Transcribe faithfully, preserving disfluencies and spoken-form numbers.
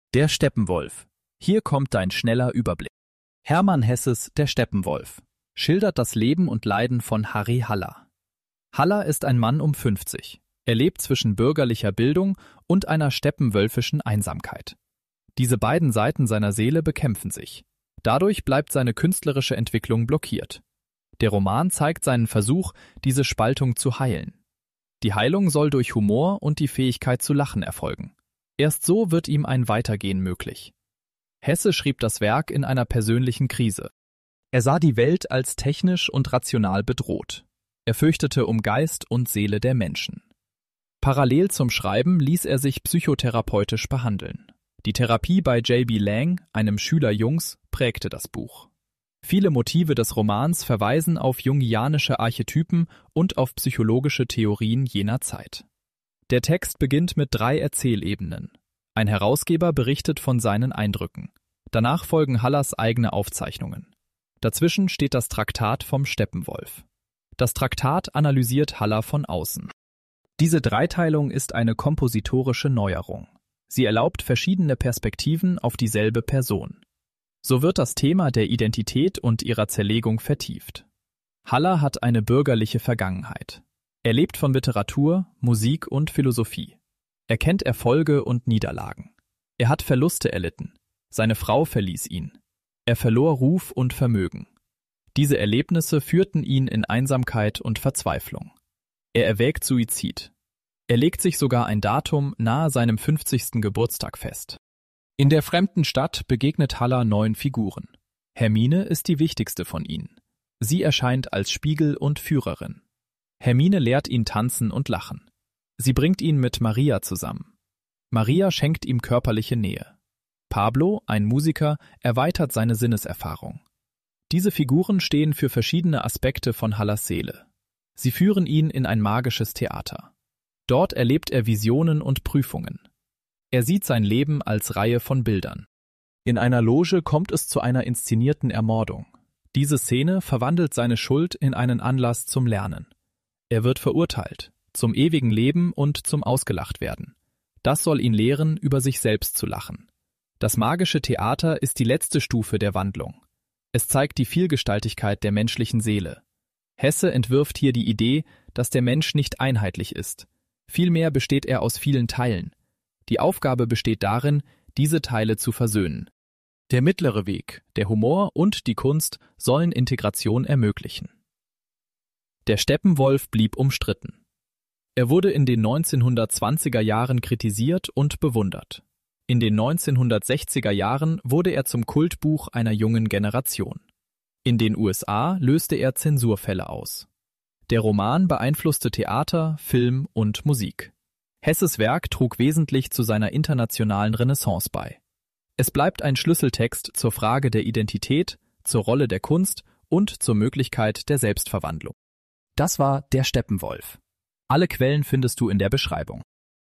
Der Steppenwolf. Hier kommt dein schneller Überblick. Hermann Hesses Der Steppenwolf schildert das Leben und Leiden von Harry Haller. Haller ist ein Mann um fünfzig. Er lebt zwischen bürgerlicher Bildung und einer steppenwölfischen Einsamkeit. Diese beiden Seiten seiner Seele bekämpfen sich. Dadurch bleibt seine künstlerische Entwicklung blockiert. Der Roman zeigt seinen Versuch, diese Spaltung zu heilen. Die Heilung soll durch Humor und die Fähigkeit zu lachen erfolgen. Erst so wird ihm ein Weitergehen möglich. Hesse schrieb das Werk in einer persönlichen Krise. Er sah die Welt als technisch und rational bedroht. Er fürchtete um Geist und Seele der Menschen. Parallel zum Schreiben ließ er sich psychotherapeutisch behandeln. Die Therapie bei J B Lang, einem Schüler Jungs, prägte das Buch. Viele Motive des Romans verweisen auf jungianische Archetypen und auf psychologische Theorien jener Zeit. Der Text beginnt mit drei Erzählebenen. Ein Herausgeber berichtet von seinen Eindrücken. Danach folgen Hallers eigene Aufzeichnungen. Dazwischen steht das Traktat vom Steppenwolf. Das Traktat analysiert Haller von außen. Diese Dreiteilung ist eine kompositorische Neuerung. Sie erlaubt verschiedene Perspektiven auf dieselbe Person. So wird das Thema der Identität und ihrer Zerlegung vertieft. Haller hat eine bürgerliche Vergangenheit. Er lebt von Literatur, Musik und Philosophie. Er kennt Erfolge und Niederlagen. Er hat Verluste erlitten. Seine Frau verließ ihn. Er verlor Ruf und Vermögen. Diese Erlebnisse führten ihn in Einsamkeit und Verzweiflung. Er erwägt Suizid. Er legt sich sogar ein Datum nahe seinem fünfzigsten Geburtstag fest. In der fremden Stadt begegnet Haller neun Figuren. Hermine ist die wichtigste von ihnen. Sie erscheint als Spiegel und Führerin. Hermine lehrt ihn tanzen und lachen. Sie bringt ihn mit Maria zusammen. Maria schenkt ihm körperliche Nähe. Pablo, ein Musiker, erweitert seine Sinneserfahrung. Diese Figuren stehen für verschiedene Aspekte von Hallers Seele. Sie führen ihn in ein magisches Theater. Dort erlebt er Visionen und Prüfungen. Er sieht sein Leben als Reihe von Bildern. In einer Loge kommt es zu einer inszenierten Ermordung. Diese Szene verwandelt seine Schuld in einen Anlass zum Lernen. Er wird verurteilt, zum ewigen Leben und zum Ausgelachtwerden. Das soll ihn lehren, über sich selbst zu lachen. Das magische Theater ist die letzte Stufe der Wandlung. Es zeigt die Vielgestaltigkeit der menschlichen Seele. Hesse entwirft hier die Idee, dass der Mensch nicht einheitlich ist. Vielmehr besteht er aus vielen Teilen. Die Aufgabe besteht darin, diese Teile zu versöhnen. Der mittlere Weg, der Humor und die Kunst sollen Integration ermöglichen. Der Steppenwolf blieb umstritten. Er wurde in den neunzehnhundertzwanziger Jahren kritisiert und bewundert. In den neunzehnhundertsechziger Jahren wurde er zum Kultbuch einer jungen Generation. In den U S A löste er Zensurfälle aus. Der Roman beeinflusste Theater, Film und Musik. Hesses Werk trug wesentlich zu seiner internationalen Renaissance bei. Es bleibt ein Schlüsseltext zur Frage der Identität, zur Rolle der Kunst und zur Möglichkeit der Selbstverwandlung. Das war Der Steppenwolf. Alle Quellen findest du in der Beschreibung.